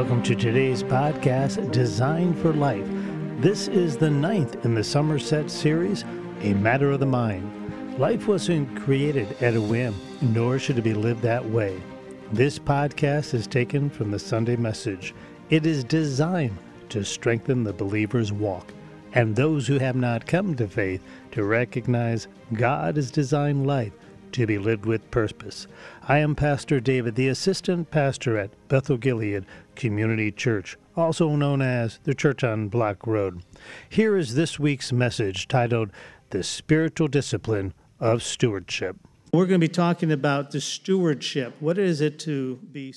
Welcome to today's podcast, Design for Life. This is the 9th in the Somerset series, A Matter of the Mind. Life wasn't created at a whim, nor should it be lived that way. This podcast is taken from the Sunday message. It is designed to strengthen the believer's walk and those who have not come to faith to recognize God has designed life to be lived with purpose. I am Pastor David, the assistant pastor at Bethel Gilead Community Church, also known as the Church on Block Road. Here is this week's message titled, The Spiritual Discipline of Stewardship. We're going to be talking about the stewardship. What is it to be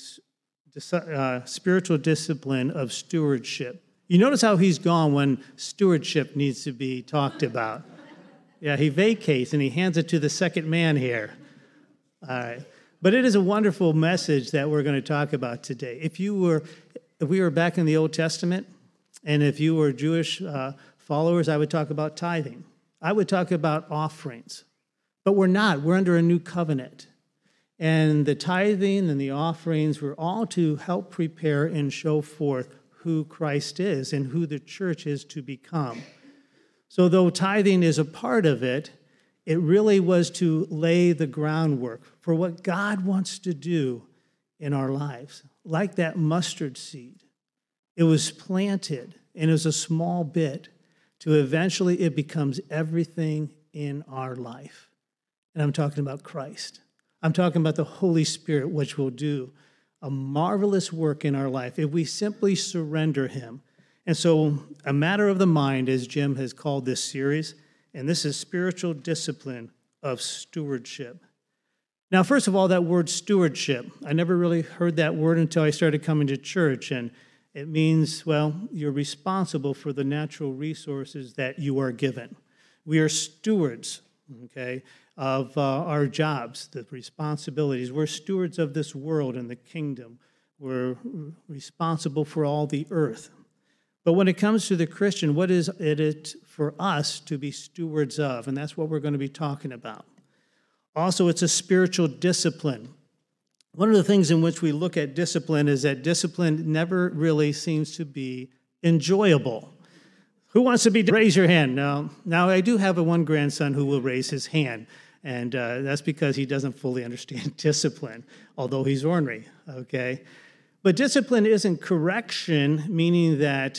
spiritual discipline of stewardship? You notice how he's gone when stewardship needs to be talked about. Yeah, he vacates and he hands it to the second man here. All right. But it is a wonderful message that we're going to talk about today. If we were back in the Old Testament, and if you were Jewish followers, I would talk about tithing. I would talk about offerings. But we're not. We're under a new covenant. And the tithing and the offerings were all to help prepare and show forth who Christ is and who the church is to become. So though tithing is a part of it, it really was to lay the groundwork for what God wants to do in our lives. Like that mustard seed, it was planted, and it was a small bit, to eventually it becomes everything in our life. And I'm talking about Christ. I'm talking about the Holy Spirit, which will do a marvelous work in our life if we simply surrender him. And so, A Matter of the Mind, as Jim has called this series, and this is spiritual discipline of stewardship. Now, first of all, that word stewardship, I never really heard that word until I started coming to church, and it means, well, you're responsible for the natural resources that you are given. We are stewards, okay, of our jobs, the responsibilities. We're stewards of this world and the kingdom. We're responsible for all the earth. But when it comes to the Christian, what is it for us to be stewards of? And that's what we're going to be talking about. Also, it's a spiritual discipline. One of the things in which we look at discipline is that discipline never really seems to be enjoyable. Who wants to be? Raise your hand. Now I do have one grandson who will raise his hand, and that's because he doesn't fully understand discipline, although he's ornery, okay? But discipline isn't correction, meaning that,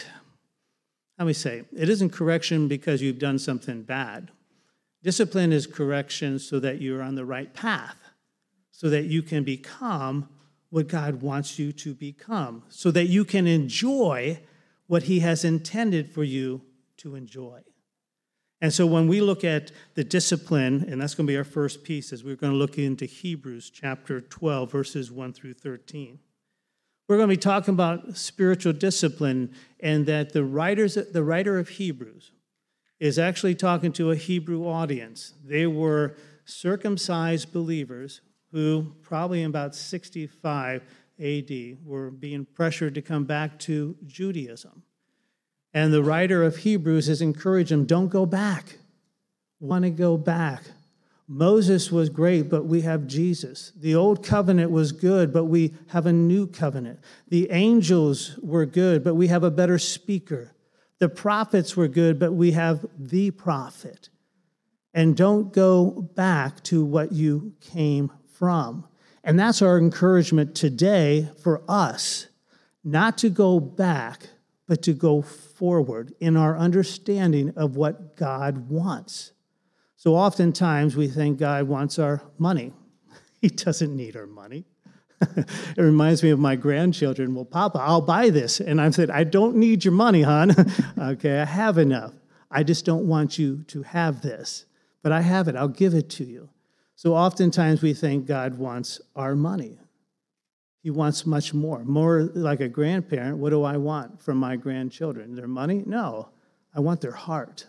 it isn't correction because you've done something bad. Discipline is correction so that you're on the right path, so that you can become what God wants you to become, so that you can enjoy what he has intended for you to enjoy. And so when we look at the discipline, and that's going to be our first piece, as we're going to look into Hebrews chapter 12, verses 1 through 13. We're going to be talking about spiritual discipline, and that the writer of Hebrews is actually talking to a Hebrew audience. They were circumcised believers who probably in about 65 AD were being pressured to come back to Judaism. And the writer of Hebrews has encouraged them, don't go back. Want to go back. Moses was great, but we have Jesus. The old covenant was good, but we have a new covenant. The angels were good, but we have a better speaker. The prophets were good, but we have the prophet. And don't go back to what you came from. And that's our encouragement today for us, not to go back, but to go forward in our understanding of what God wants. So oftentimes we think God wants our money. He doesn't need our money. It reminds me of my grandchildren. Well, Papa, I'll buy this. And I said, I don't need your money, hon. Okay, I have enough. I just don't want you to have this. But I have it. I'll give it to you. So oftentimes we think God wants our money. He wants much more. More like a grandparent, what do I want from my grandchildren? Their money? No, I want their heart.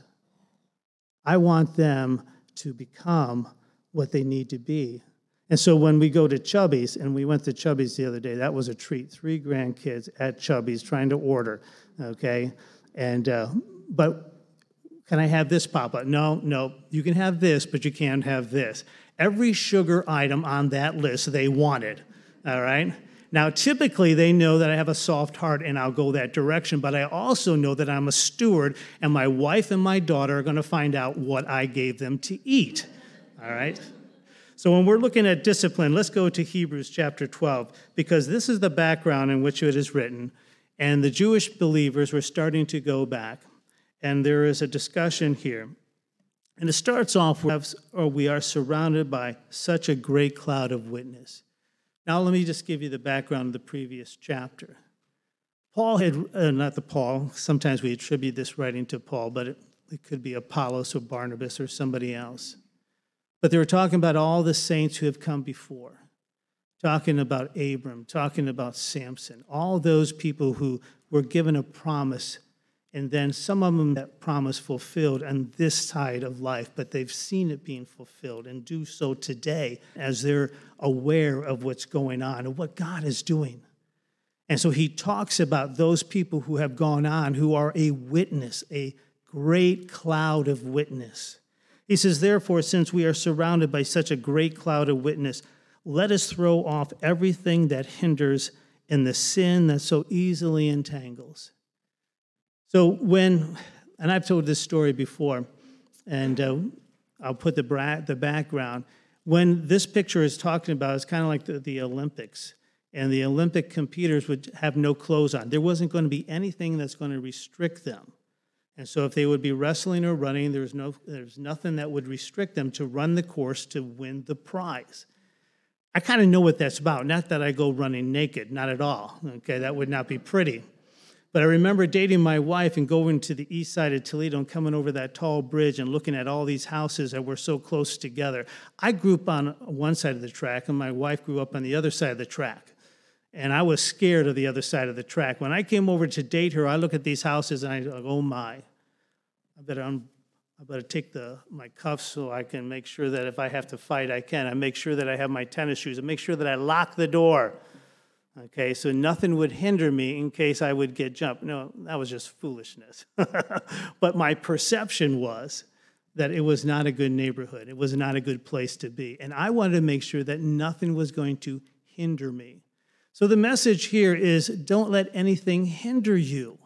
I want them to become what they need to be. And so when we go to Chubby's, and we went to Chubby's the other day, that was a treat. 3 grandkids at Chubby's trying to order, okay? And but can I have this, Papa? No, you can have this, but you can't have this. Every sugar item on that list they wanted, all right? Now, typically, they know that I have a soft heart and I'll go that direction, but I also know that I'm a steward, and my wife and my daughter are going to find out what I gave them to eat. All right? So when we're looking at discipline, let's go to Hebrews chapter 12, because this is the background in which it is written. And the Jewish believers were starting to go back. And there is a discussion here. And it starts off with, we are surrounded by such a great cloud of witness. Now let me just give you the background of the previous chapter. Paul had, sometimes we attribute this writing to Paul, but it could be Apollos or Barnabas or somebody else. But they were talking about all the saints who have come before, talking about Abram, talking about Samson, all those people who were given a promise, and then some of them that promise fulfilled on this side of life, but they've seen it being fulfilled and do so today as they're aware of what's going on and what God is doing. And so he talks about those people who have gone on, who are a witness, a great cloud of witness. He says, therefore, since we are surrounded by such a great cloud of witness, let us throw off everything that hinders and the sin that so easily entangles. So and I've told this story before, and I'll put the background. When this picture is talking about, it's kind of like the Olympics, and the Olympic competitors would have no clothes on. There wasn't going to be anything that's going to restrict them. And so if they would be wrestling or running, there's nothing that would restrict them to run the course to win the prize. I kind of know what that's about. Not that I go running naked, not at all. Okay, that would not be pretty. But I remember dating my wife and going to the east side of Toledo and coming over that tall bridge and looking at all these houses that were so close together. I grew up on one side of the track, and my wife grew up on the other side of the track. And I was scared of the other side of the track. When I came over to date her, I look at these houses and I go, oh my, I better take my cuffs so I can make sure that if I have to fight, I can. I make sure that I have my tennis shoes. I make sure that I lock the door. Okay, so nothing would hinder me in case I would get jumped. No, that was just foolishness. But my perception was that it was not a good neighborhood. It was not a good place to be. And I wanted to make sure that nothing was going to hinder me. So the message here is, don't let anything hinder you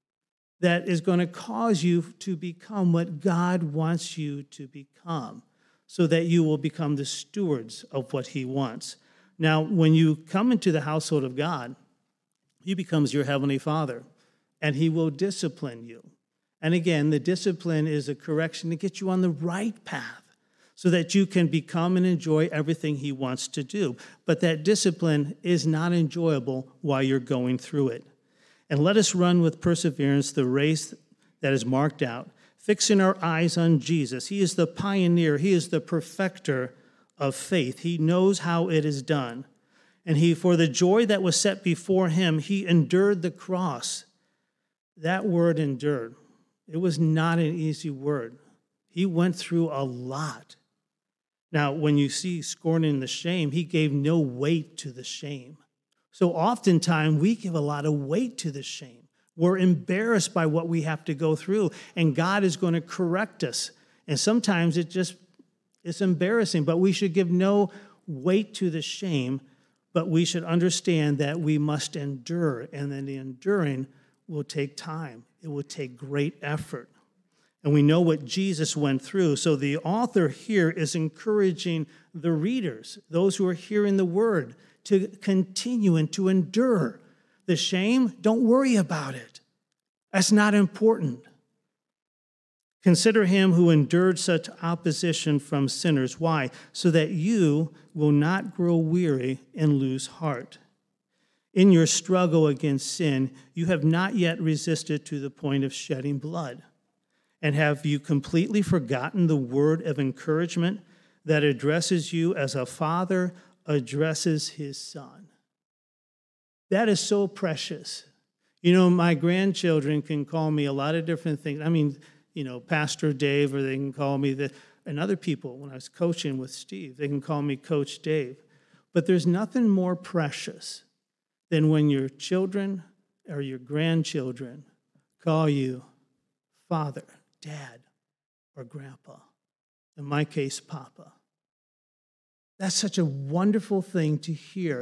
that is going to cause you to become what God wants you to become, so that you will become the stewards of what he wants. Now, when you come into the household of God, he becomes your heavenly Father, and he will discipline you. And again, the discipline is a correction to get you on the right path, so that you can become and enjoy everything he wants to do. But that discipline is not enjoyable while you're going through it. And let us run with perseverance the race that is marked out, fixing our eyes on Jesus. He is the pioneer. He is the perfecter of faith. He knows how it is done. And for the joy that was set before him, he endured the cross. That word endured, it was not an easy word. He went through a lot. Now, when you see scorning the shame, he gave no weight to the shame. So oftentimes we give a lot of weight to the shame. We're embarrassed by what we have to go through, and God is going to correct us. And sometimes it's embarrassing, but we should give no weight to the shame, but we should understand that we must endure, and then the enduring will take time. It will take great effort. And we know what Jesus went through. So the author here is encouraging the readers, those who are hearing the word, to continue and to endure. The shame, don't worry about it. That's not important. Consider him who endured such opposition from sinners. Why? So that you will not grow weary and lose heart. In your struggle against sin, you have not yet resisted to the point of shedding blood. And have you completely forgotten the word of encouragement that addresses you as a father addresses his son? That is so precious. You know, my grandchildren can call me a lot of different things. I mean, Pastor Dave, or they can call me and other people, when I was coaching with Steve, they can call me Coach Dave. But there's nothing more precious than when your children or your grandchildren call you Father, Dad, or Grandpa. In my case, Papa. That's such a wonderful thing to hear.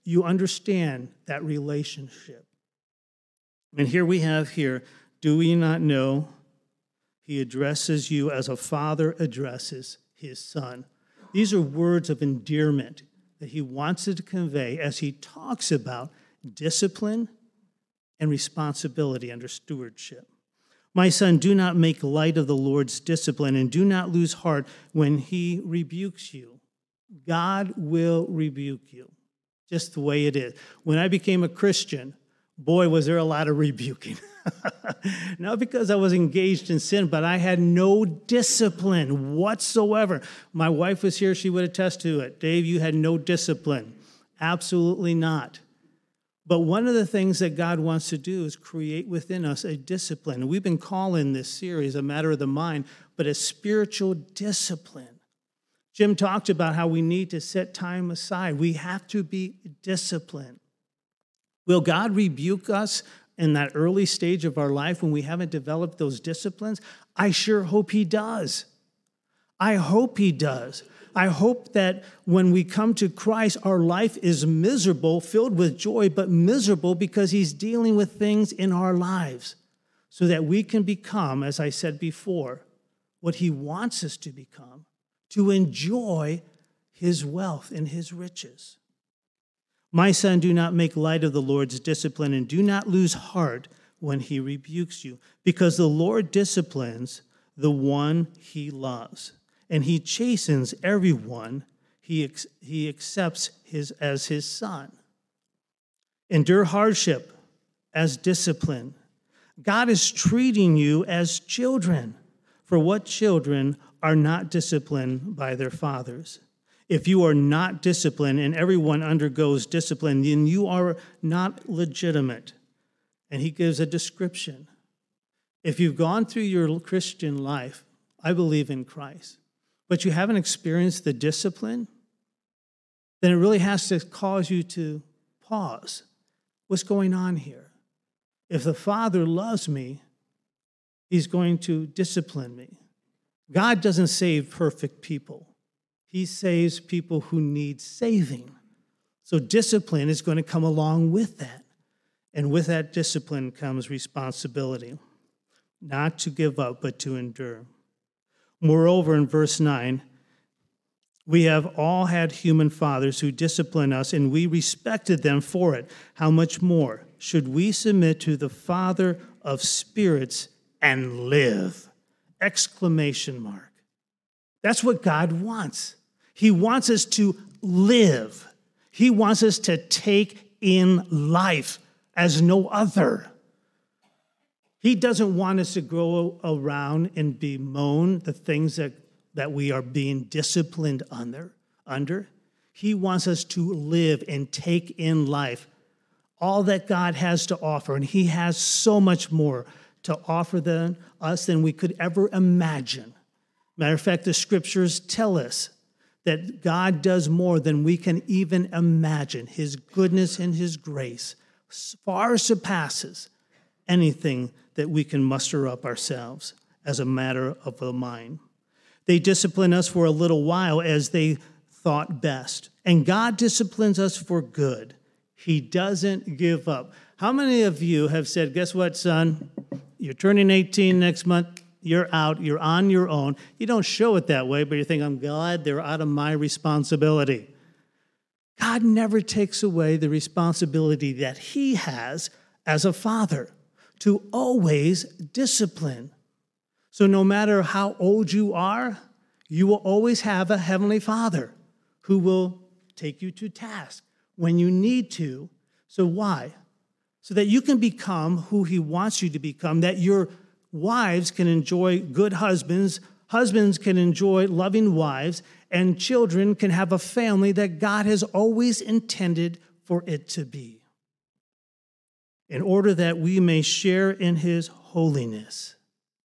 you understand that relationship. And here we have do we not know he addresses you as a father addresses his son? These are words of endearment that he wants to convey as he talks about discipline and responsibility under stewardship. My son, do not make light of the Lord's discipline, and do not lose heart when he rebukes you. God will rebuke you, just the way it is. When I became a Christian, boy, was there a lot of rebuking. Not because I was engaged in sin, but I had no discipline whatsoever. My wife was here, she would attest to it. Dave, you had no discipline. Absolutely not. But one of the things that God wants to do is create within us a discipline. We've been calling this series A Matter of the Mind, but a spiritual discipline. Jim talked about how we need to set time aside. We have to be disciplined. Will God rebuke us in that early stage of our life when we haven't developed those disciplines? I sure hope he does. I hope he does. I hope that when we come to Christ, our life is miserable, filled with joy, but miserable because he's dealing with things in our lives so that we can become, as I said before, what he wants us to become, to enjoy his wealth and his riches. My son, do not make light of the Lord's discipline, and do not lose heart when he rebukes you, because the Lord disciplines the one he loves, and he chastens everyone he accepts as his son. Endure hardship as discipline. God is treating you as children. For what children are not disciplined by their fathers? If you are not disciplined and everyone undergoes discipline, then you are not legitimate. And he gives a description. If you've gone through your Christian life, I believe in Christ, but you haven't experienced the discipline, then it really has to cause you to pause. What's going on here? If the Father loves me, he's going to discipline me. God doesn't save perfect people. He saves people who need saving. So discipline is going to come along with that. And with that discipline comes responsibility, not to give up, but to endure. Moreover, in verse 9, we have all had human fathers who discipline us, and we respected them for it. How much more should we submit to the Father of spirits and live? Exclamation mark. That's what God wants. He wants us to live. He wants us to take in life as no other. He doesn't want us to go around and bemoan the things that we are being disciplined under. He wants us to live and take in life all that God has to offer. And he has so much more to offer us than we could ever imagine. Matter of fact, the scriptures tell us that God does more than we can even imagine. His goodness and his grace far surpasses anything that we can muster up ourselves as a matter of the mind. They discipline us for a little while as they thought best. And God disciplines us for good. He doesn't give up. How many of you have said, guess what, son? You're turning 18 next month. You're out. You're on your own. You don't show it that way, but you think, I'm glad they're out of my responsibility. God never takes away the responsibility that he has as a father to always discipline. So no matter how old you are, you will always have a heavenly Father who will take you to task when you need to. So why? So that you can become who he wants you to become, that your wives can enjoy good husbands, husbands can enjoy loving wives, and children can have a family that God has always intended for it to be, in order that we may share in his holiness.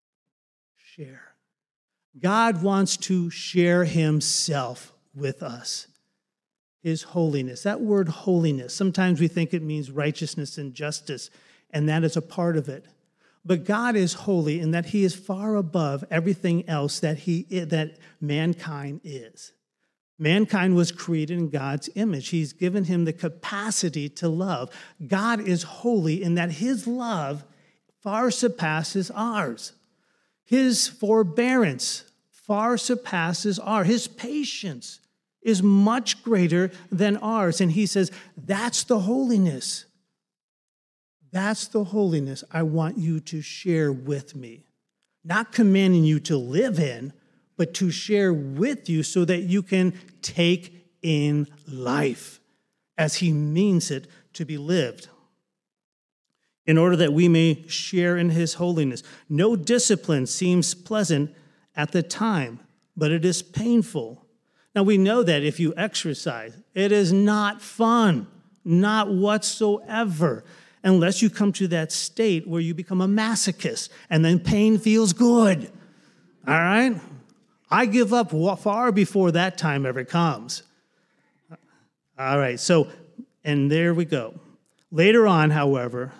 Share. God wants to share himself with us. His holiness. That word holiness, sometimes we think it means righteousness and justice, and that is a part of it. But God is holy in that he is far above everything else that mankind is. Mankind was created in God's image. He's given him the capacity to love. God is holy in that his love far surpasses ours. His forbearance far surpasses ours. His patience is much greater than ours. And he says, that's the holiness. That's the holiness I want you to share with me. Not commanding you to live in, but to share with you so that you can take in life as he means it to be lived, in order that we may share in his holiness. No discipline seems pleasant at the time, but it is painful. Now we know that if you exercise, it is not fun, not whatsoever, unless you come to that state where you become a masochist and then pain feels good. All right? I give up far before that time ever comes. All right, so, and there we go. Later on, however,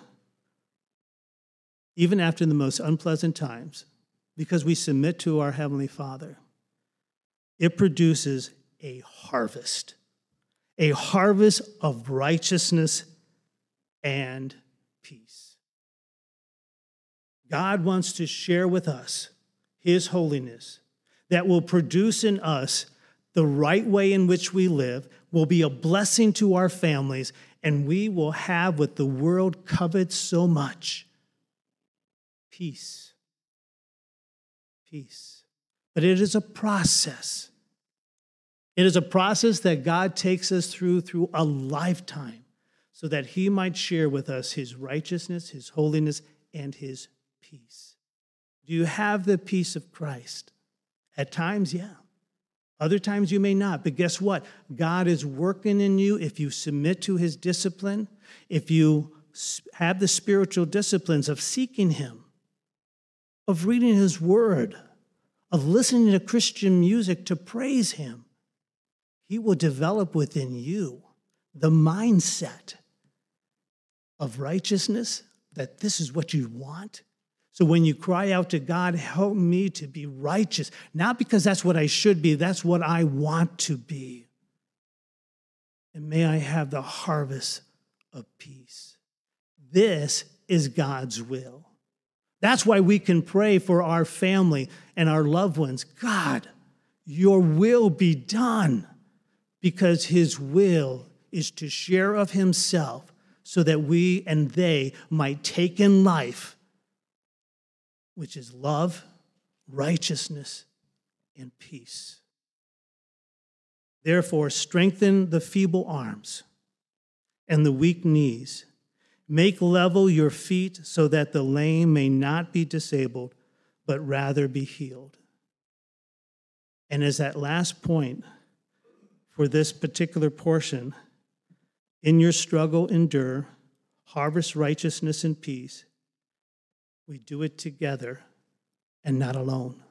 even after the most unpleasant times, because we submit to our Heavenly Father, it produces a harvest of righteousness and peace. God wants to share with us his holiness that will produce in us the right way in which we live, will be a blessing to our families, and we will have what the world covets so much: peace. Peace. But it is a process. It is a process that God takes us through a lifetime so that he might share with us his righteousness, his holiness, and his peace. Do you have the peace of Christ? At times, yeah. Other times you may not. But guess what? God is working in you if you submit to his discipline, if you have the spiritual disciplines of seeking him, of reading his word, of listening to Christian music to praise him. He will develop within you the mindset of righteousness, that this is what you want. So when you cry out to God, help me to be righteous, not because that's what I should be, that's what I want to be. And may I have the harvest of peace. This is God's will. That's why we can pray for our family and our loved ones. God, your will be done, because his will is to share of himself so that we and they might take in life, which is love, righteousness, and peace. Therefore, strengthen the feeble arms and the weak knees. Make level your feet so that the lame may not be disabled, but rather be healed. And as that last point for this particular portion, in your struggle endure, harvest righteousness and peace. We do it together and not alone,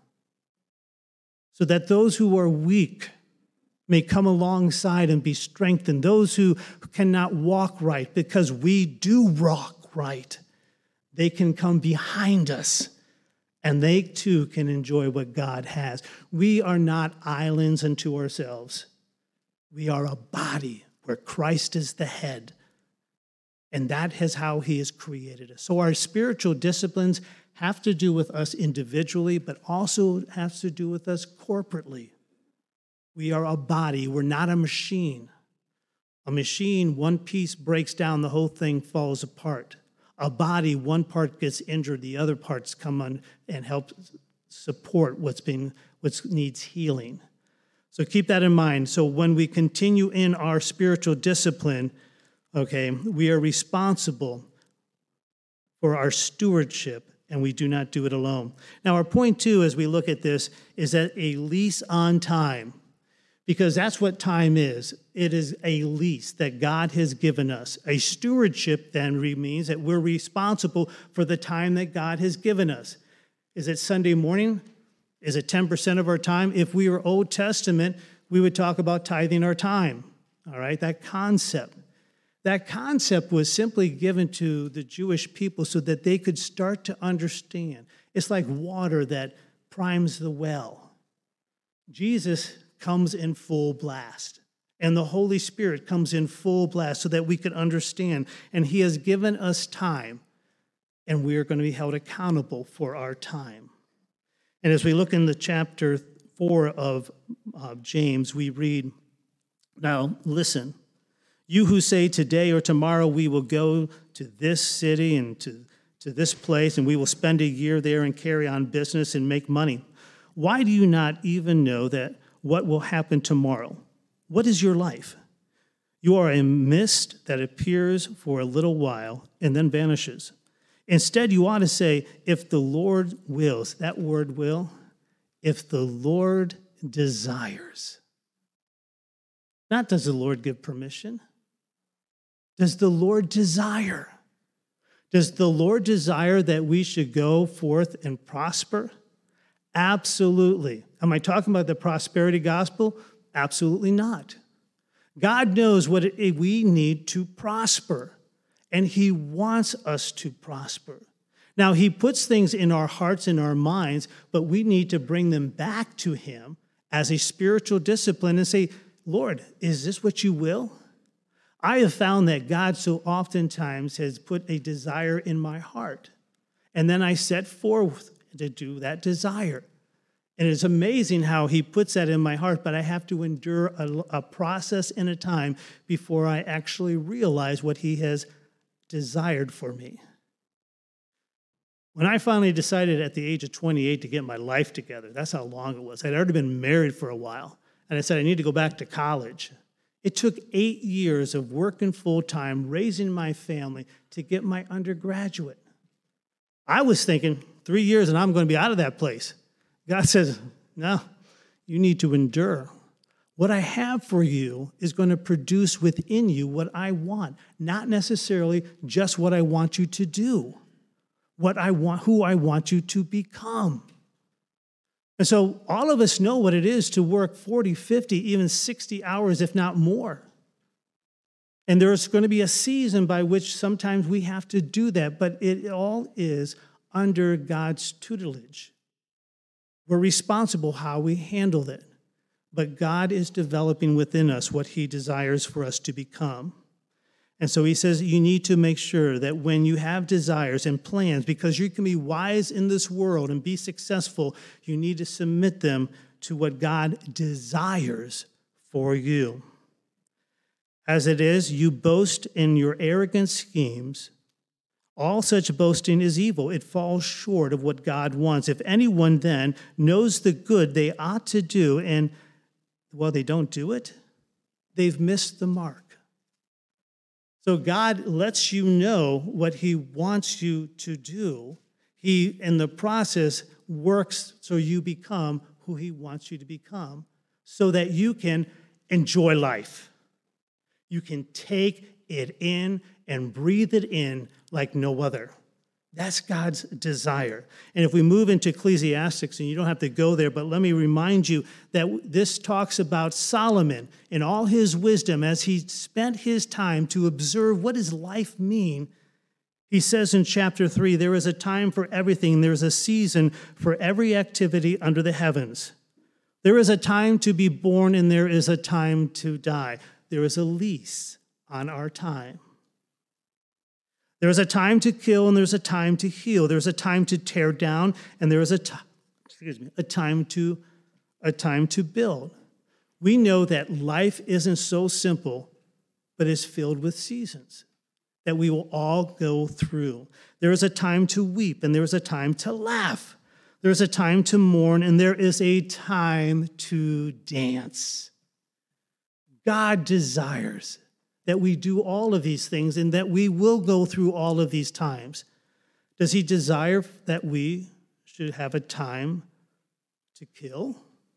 so that those who are weak may come alongside and be strengthened. Those who cannot walk right, because we do walk right, they can come behind us and they too can enjoy what God has. We are not islands unto ourselves. We are a body where Christ is the head. And that is how he has created us. So our spiritual disciplines have to do with us individually, but also has to do with us corporately. We are a body. We're not a machine. A machine, one piece breaks down, the whole thing falls apart. A body, one part gets injured, the other parts come on and help support what needs healing. So keep that in mind. So when we continue in our spiritual discipline, okay, we are responsible for our stewardship, and we do not do it alone. Now, our point two, as we look at this, is that a lease on time, because that's what time is. It is a lease that God has given us. A stewardship then means that we're responsible for the time that God has given us. Is it Sunday morning? Is it 10% of our time? If we were Old Testament, we would talk about tithing our time. All right, that concept. That concept was simply given to the Jewish people so that they could start to understand. It's like water that primes the well. Jesus comes in full blast. And the Holy Spirit comes in full blast so that we can understand. And he has given us time, and we are going to be held accountable for our time. And as we look in the chapter 4 of James, we read, "Now listen, you who say today or tomorrow we will go to this city and to this place, and we will spend a year there and carry on business and make money. Why do you not even know that what will happen tomorrow? What is your life? You are a mist that appears for a little while and then vanishes. Instead, you ought to say, if the Lord wills," that word will, "if the Lord desires." Not does the Lord give permission. Does the Lord desire? Does the Lord desire that we should go forth and prosper? Absolutely. Am I talking about the prosperity gospel? Absolutely not. God knows what we need to prosper, and he wants us to prosper. Now, he puts things in our hearts and our minds, but we need to bring them back to him as a spiritual discipline and say, "Lord, is this what you will?" I have found that God so oftentimes has put a desire in my heart, and then I set forth to do that desire. And it's amazing how he puts that in my heart, but I have to endure a process and a time before I actually realize what he has desired for me. When I finally decided at the age of 28 to get my life together, that's how long it was. I'd already been married for a while, and I said I need to go back to college. It took 8 years of working full-time, raising my family to get my undergraduate. I was thinking 3 years and I'm going to be out of that place. God says, no, you need to endure. What I have for you is going to produce within you what I want, not necessarily just what I want you to do, what I want, who I want you to become. And so all of us know what it is to work 40, 50, even 60 hours, if not more. And there's going to be a season by which sometimes we have to do that, but it all is under God's tutelage. We're responsible how we handle it, but God is developing within us what he desires for us to become. And so he says you need to make sure that when you have desires and plans, because you can be wise in this world and be successful, you need to submit them to what God desires for you. As it is, you boast in your arrogant schemes. All such boasting is evil. It falls short of what God wants. If anyone then knows the good they ought to do and, well, they don't do it, they've missed the mark. So God lets you know what he wants you to do. He, in the process, works so you become who he wants you to become so that you can enjoy life. You can take it in and breathe it in like no other. That's God's desire. And if we move into Ecclesiastes, and you don't have to go there, but let me remind you that this talks about Solomon in all his wisdom as he spent his time to observe what does life mean. He says in chapter 3, there is a time for everything. There is a season for every activity under the heavens. There is a time to be born and there is a time to die. There is a lease on our time. There's a time to kill and there's a time to heal. There's a time to tear down and there is a time to build. We know that life isn't so simple, but is filled with seasons that we will all go through. There is a time to weep and there is a time to laugh. There is a time to mourn and there is a time to dance. God desires that we do all of these things and that we will go through all of these times. Does he desire that we should have a time to kill?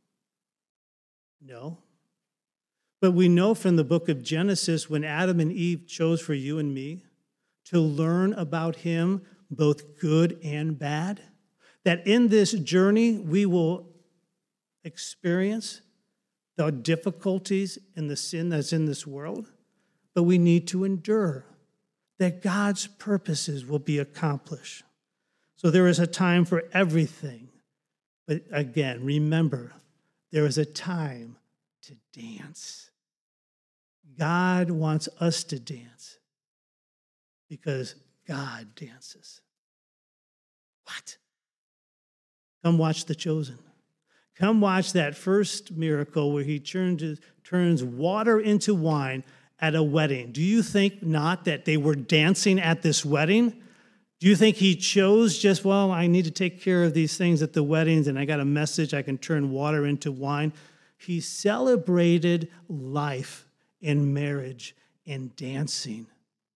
No. But we know from the book of Genesis when Adam and Eve chose for you and me to learn about him, both good and bad, that in this journey we will experience the difficulties and the sin that's in this world, but we need to endure that God's purposes will be accomplished. So there is a time for everything. But again, remember, there is a time to dance. God wants us to dance because God dances. What? Come watch The Chosen. Come watch that first miracle where he turns water into wine at a wedding. Do you think not that they were dancing at this wedding? Do you think he chose just, well, I need to take care of these things at the weddings and I got a message, I can turn water into wine? He celebrated life and marriage and dancing.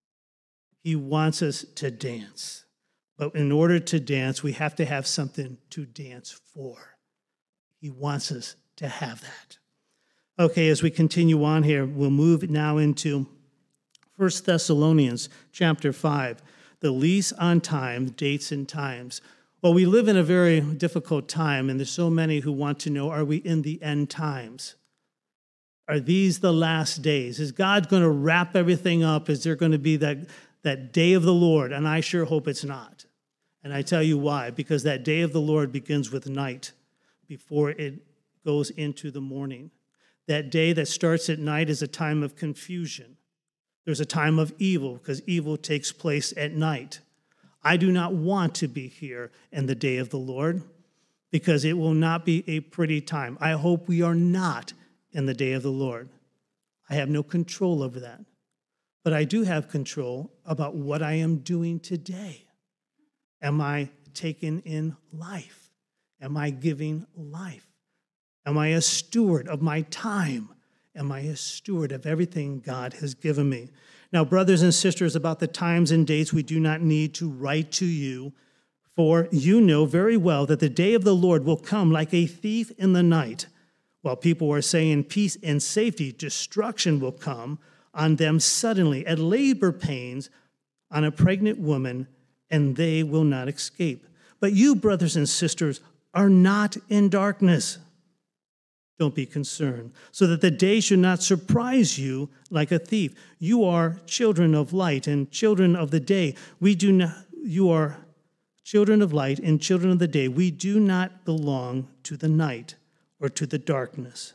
He wants us to dance. But in order to dance, we have to have something to dance for. He wants us to have that. Okay, as we continue on here, we'll move now into 1 Thessalonians chapter 5, the lease on time, dates and times. Well, we live in a very difficult time, and there's so many who want to know, are we in the end times? Are these the last days? Is God going to wrap everything up? Is there going to be that day of the Lord? And I sure hope it's not. And I tell you why. Because that day of the Lord begins with night before it goes into the morning. That day that starts at night is a time of confusion. There's a time of evil because evil takes place at night. I do not want to be here in the day of the Lord because it will not be a pretty time. I hope we are not in the day of the Lord. I have no control over that. But I do have control about what I am doing today. Am I taking in life? Am I giving life? Am I a steward of my time? Am I a steward of everything God has given me? Now, brothers and sisters, about the times and dates, we do not need to write to you, for you know very well that the day of the Lord will come like a thief in the night. While people are saying peace and safety, destruction will come on them suddenly at labor pains on a pregnant woman, and they will not escape. But you, brothers and sisters, are not in darkness. Don't be concerned, so that the day should not surprise you like a thief. You are children of light and children of the day. You are children of light and children of the day. We do not belong to the night or to the darkness.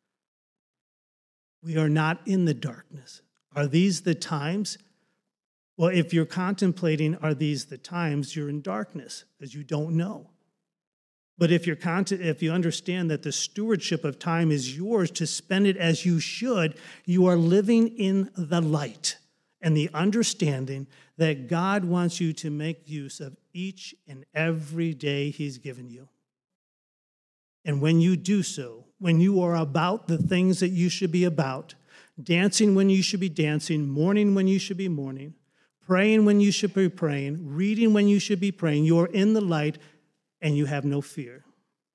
We are not in the darkness. Are these the times? Well, if you're contemplating, are these the times, you're in darkness because you don't know. But if you understand that the stewardship of time is yours to spend it as you should, you are living in the light and the understanding that God wants you to make use of each and every day he's given you. And when you do so, when you are about the things that you should be about, dancing when you should be dancing, mourning when you should be mourning, praying when you should be praying, reading when you should be praying, you are in the light and you have no fear.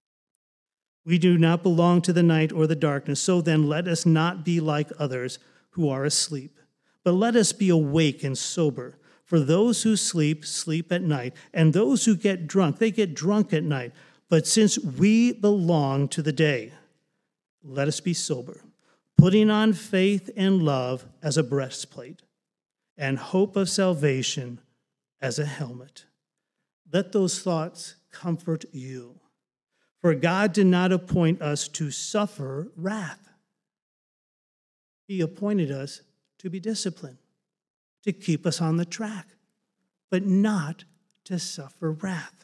We do not belong to the night or the darkness, so then let us not be like others who are asleep, but let us be awake and sober. For those who sleep, sleep at night, and those who get drunk, they get drunk at night. But since we belong to the day, let us be sober, putting on faith and love as a breastplate, and hope of salvation as a helmet. Let those thoughts comfort you. For God did not appoint us to suffer wrath. He appointed us to be disciplined, to keep us on the track, but not to suffer wrath.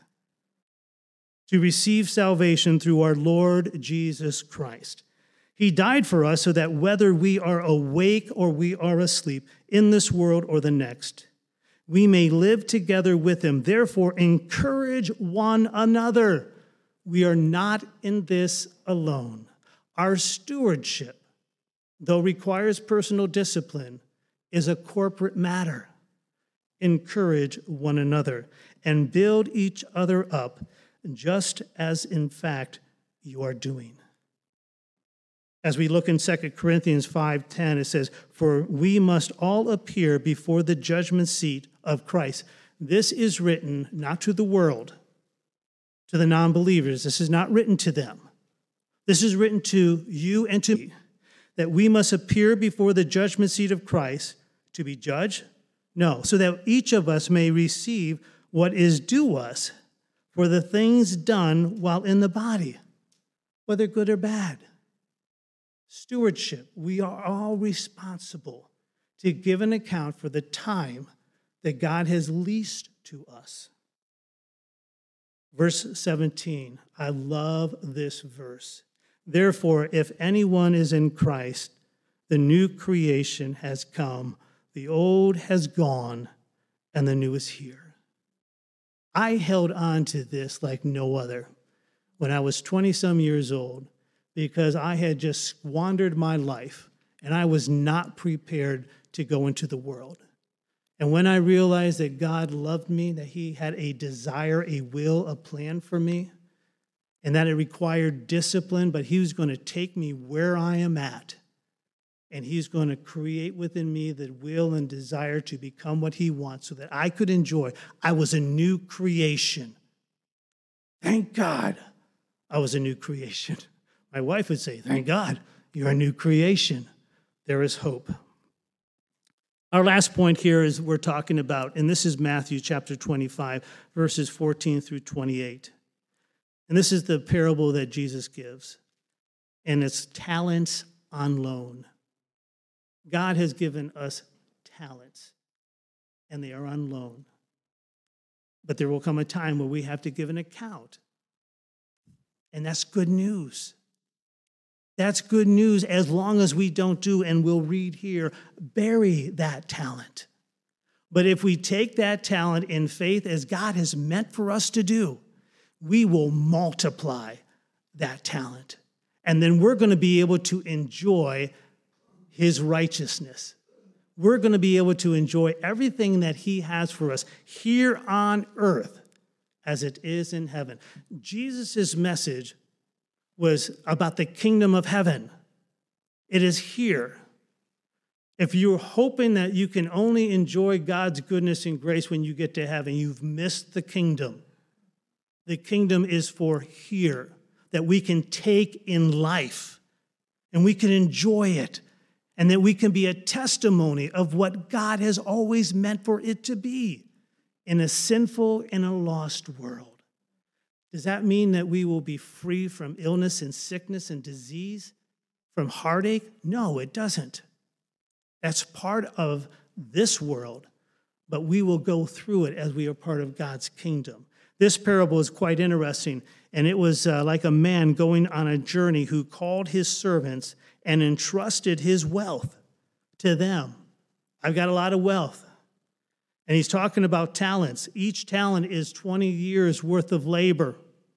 To receive salvation through our Lord Jesus Christ. He died for us so that whether we are awake or we are asleep in this world or the next, we may live together with him. Therefore, encourage one another. We are not in this alone. Our stewardship, though requires personal discipline, is a corporate matter. Encourage one another and build each other up, just as in fact you are doing. As we look in 2 Corinthians 5:10, it says, "For we must all appear before the judgment seat of Christ." This is written not to the world, to the non-believers. This is not written to them. This is written to you and to me, that we must appear before the judgment seat of Christ to be judged? No, so that each of us may receive what is due us for the things done while in the body, whether good or bad. Stewardship. We are all responsible to give an account for the time that God has leased to us. Verse 17, I love this verse. Therefore, if anyone is in Christ, the new creation has come, the old has gone, and the new is here. I held on to this like no other when I was 20-some years old because I had just squandered my life and I was not prepared to go into the world. And when I realized that God loved me, that he had a desire, a will, a plan for me, and that it required discipline, but he was going to take me where I am at, and he's going to create within me the will and desire to become what he wants so that I could enjoy. I was a new creation. Thank God I was a new creation. My wife would say, thank God you're a new creation. There is hope. Our last point here is we're talking about, and this is Matthew chapter 25, verses 14 through 28. And this is the parable that Jesus gives, and it's talents on loan. God has given us talents, and they are on loan. But there will come a time where we have to give an account, and that's good news. That's good news as long as we don't do, and we'll read here, bury that talent. But if we take that talent in faith as God has meant for us to do, we will multiply that talent. And then we're going to be able to enjoy his righteousness. We're going to be able to enjoy everything that he has for us here on earth as it is in heaven. Jesus' message was about the kingdom of heaven. It is here. If you're hoping that you can only enjoy God's goodness and grace when you get to heaven, you've missed the kingdom. The kingdom is for here, that we can take in life, and we can enjoy it, and that we can be a testimony of what God has always meant for it to be in a sinful and a lost world. Does that mean that we will be free from illness and sickness and disease, from heartache? No, it doesn't. That's part of this world, but we will go through it as we are part of God's kingdom. This parable is quite interesting, and it was like a man going on a journey who called his servants and entrusted his wealth to them. I've got a lot of wealth. And he's talking about talents. Each talent is 20 years worth of labor.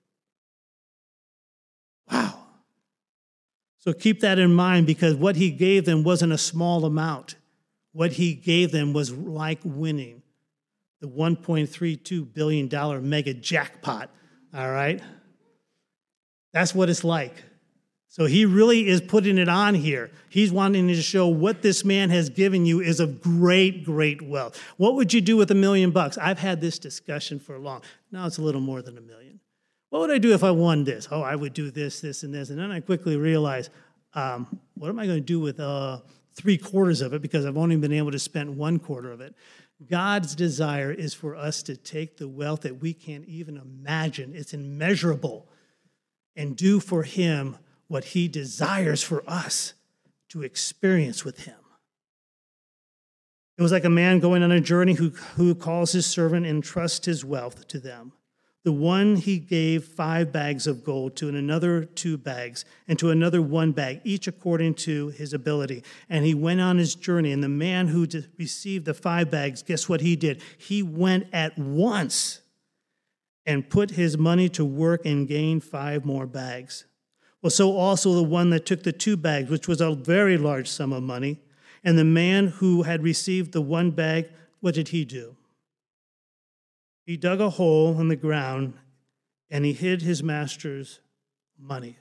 Wow. So keep that in mind, because what he gave them wasn't a small amount. What he gave them was like winning the $1.32 billion mega jackpot, all right? That's what it's like. So he really is putting it on here. He's wanting to show what this man has given you is of great, great wealth. What would you do with $1 million? I've had this discussion for long. Now it's a little more than $1 million. What would I do if I won this? Oh, I would do this, this, and this. And then I quickly realized, what am I going to do with 3/4 of it, because I've only been able to spend 1/4 of it. God's desire is for us to take the wealth that we can't even imagine. It's immeasurable, and do for him what he desires for us to experience with him. It was like a man going on a journey who calls his servant and trusts his wealth to them. The one he gave 5 bags of gold, to another 2 bags, and to another 1 bag, each according to his ability. And he went on his journey. And the man who received the 5 bags, guess what he did? He went at once and put his money to work and gained 5 more bags. Well, so also the one that took the 2 bags, which was a very large sum of money. And the man who had received the 1 bag, what did he do? He dug a hole in the ground, and he hid his master's money,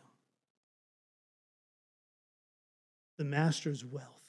the master's wealth.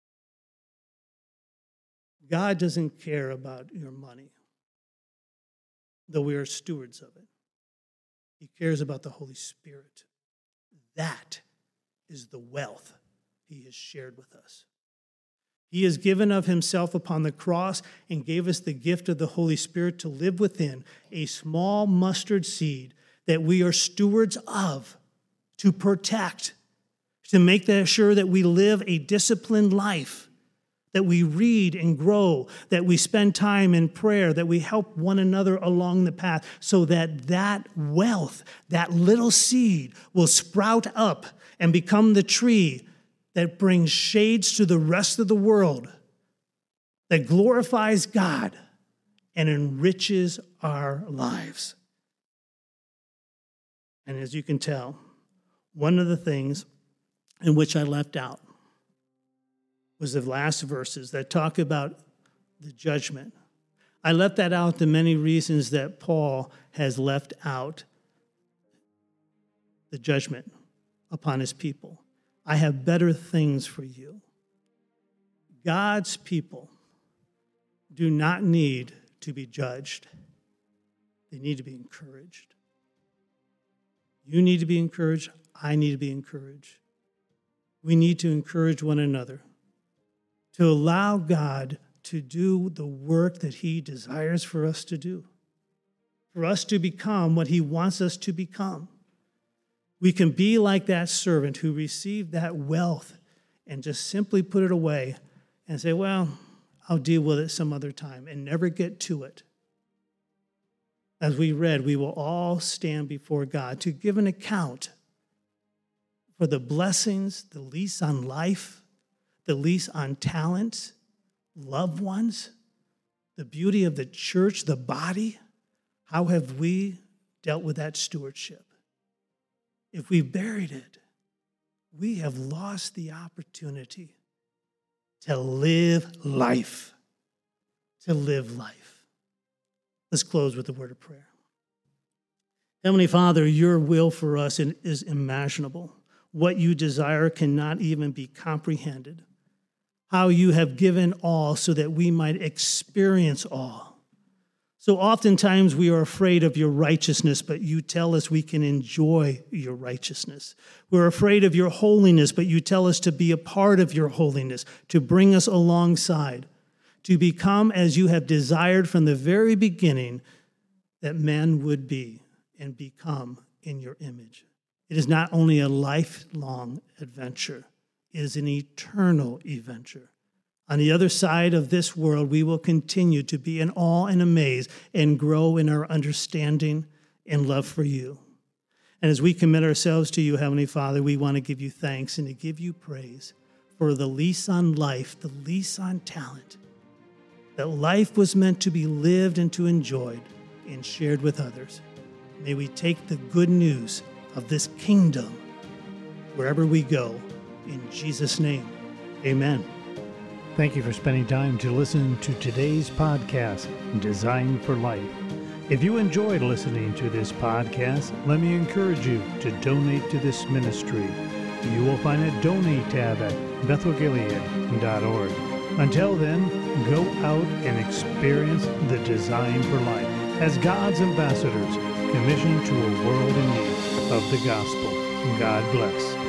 God doesn't care about your money, though we are stewards of it. He cares about the Holy Spirit. That is the wealth he has shared with us. He has given of himself upon the cross and gave us the gift of the Holy Spirit to live within, a small mustard seed that we are stewards of, to protect, to make sure that we live a disciplined life, that we read and grow, that we spend time in prayer, that we help one another along the path, so that that wealth, that little seed, will sprout up and become the tree that brings shades to the rest of the world, that glorifies God and enriches our lives. And as you can tell, one of the things in which I left out was the last verses that talk about the judgment. I left that out, the many reasons that Paul has left out the judgment upon his people. I have better things for you. God's people do not need to be judged. They need to be encouraged. You need to be encouraged. I need to be encouraged. We need to encourage one another to allow God to do the work that he desires for us to do, for us to become what he wants us to become. We can be like that servant who received that wealth and just simply put it away and say, well, I'll deal with it some other time, and never get to it. As we read, we will all stand before God to give an account for the blessings, the lease on life, the lease on talent, loved ones, the beauty of the church, the body. How have we dealt with that stewardship? If we buried it, we have lost the opportunity to live life. To live life. Let's close with a word of prayer. Heavenly Father, your will for us is imaginable. What you desire cannot even be comprehended. How you have given all so that we might experience all. So oftentimes we are afraid of your righteousness, but you tell us we can enjoy your righteousness. We're afraid of your holiness, but you tell us to be a part of your holiness, to bring us alongside, to become as you have desired from the very beginning that men would be and become in your image. It is not only a lifelong adventure, it is an eternal adventure. On the other side of this world, we will continue to be in awe and amaze and grow in our understanding and love for you. And as we commit ourselves to you, Heavenly Father, we want to give you thanks and to give you praise for the lease on life, the lease on talent, that life was meant to be lived and to enjoyed and shared with others. May we take the good news of this kingdom wherever we go. In Jesus' name, amen. Thank you for spending time to listen to today's podcast, Designed for Life. If you enjoyed listening to this podcast, let me encourage you to donate to this ministry. You will find a donate tab at bethelgilead.org. Until then, go out and experience the design for life as God's ambassadors commissioned to a world in need of the gospel. God bless.